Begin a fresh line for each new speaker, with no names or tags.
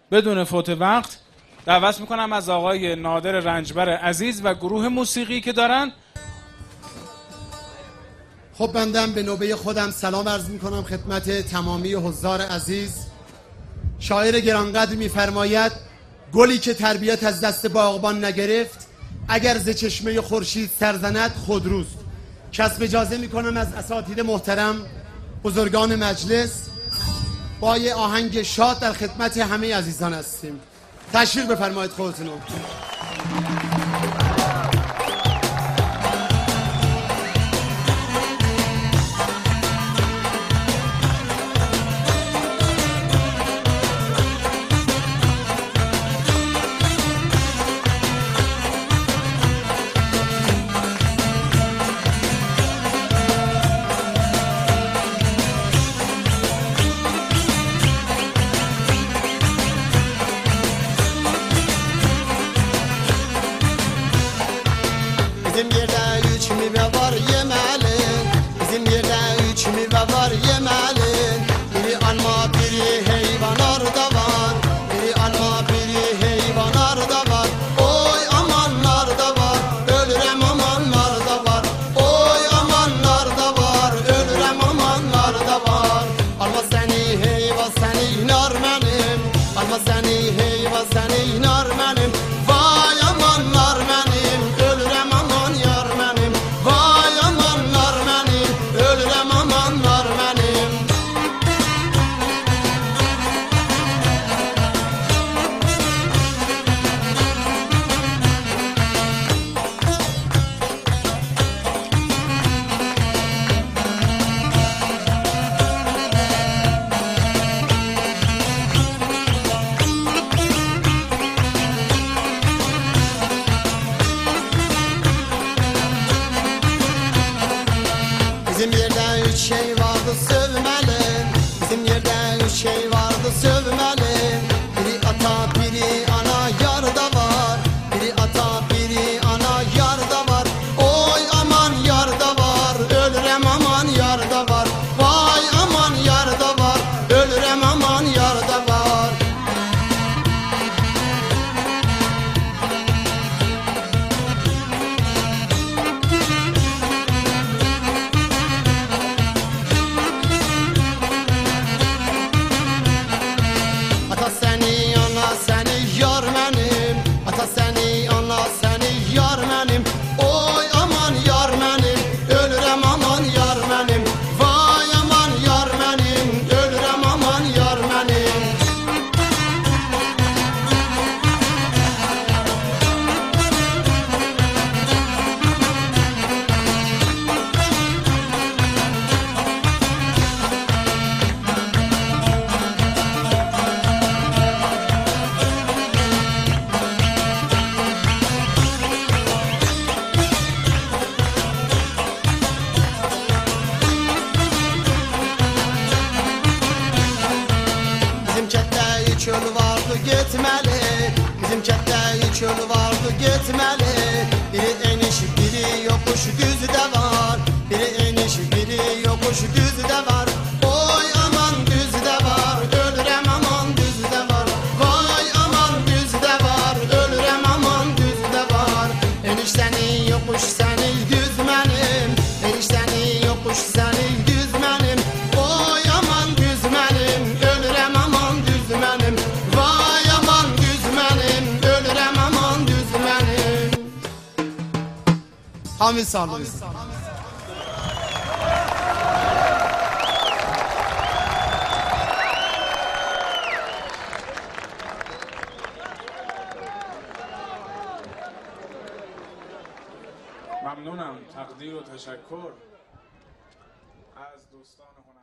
بدون فوت وقت دعوت میکنم از آقای نادر رنجبر عزیز و گروه موسیقی که دارن.
خب بندم به نوبه خودم سلام عرض میکنم خدمت تمامی حضار عزیز. شاعر گرانقدر میفرماید گلی که تربیت از دست باغبان نگرفت اگر ز چشمه خورشید سرزند خودروست. کسب اجازه میکنم از اساتید محترم بزرگان مجلس با یه آهنگ شاد در خدمت همه عزیزان هستیم. تشویق بفرمایید خودتونو.
Bizim yerde üç meyve var yemelin. Bizim yerde üç meyve var yemelin. Biri alma biri heyvanlarda var. Biri alma biri heyvanlarda var. Oy amanlar da var. Ölürem amanlar da var. Oy amanlar da var. Ölürem amanlar da var. Alma seni heyva seni inar benim. Alma seni heyva seni inar benim. Vay amanlar benim. Ölürem aman yar benim. Vay amanlar benim. Ölürem amanlar benim. Bizim yerde üç şey vardı sövmeli. Bizim yerde üç şey vardı sövmeli. Biri ata biri ana yarda var. Biri ata biri ana yarda var. Oy aman yarda var. Ölürem aman yarda var. Vay aman yarda var. Ölürem aman yarda var. Ata seni ana seni yar benim. Ata seni ana seni yar benim. Oy aman yar benim. Ölürem aman yar benim. Vay aman yar benim. Ölürem aman yar benim. Bizim kətdə çöl vardı getməli. Bizim kətdə çöl vardı getməli. Biri eniş biri yokuş düzdə var. Biri eniş biri yokuş düzdə var. Oy aman düzdə var. Ölürəm aman düzdə var. Vay aman düzdə var. Ölürəm aman düzdə var. Eniş səni yokuş səni düz mənim. Eniş səni yokuş səni düz mənim. Oy aman düz mənim. Ölürəm aman düz mənim. Vay aman düz mənim. Ölürəm aman düz mənim.
همین سال
ممنونم. تقدیر و تشکر از دوستان هنر